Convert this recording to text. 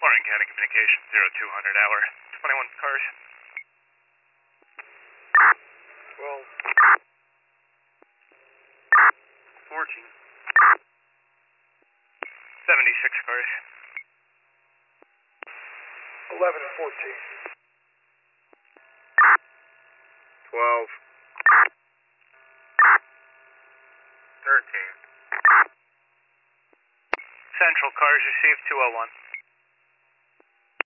Warren County Communications 0200 hour. 21 cars. 12. 14. 76 cars. 11 and 14. 12. 13. Central cars received 201.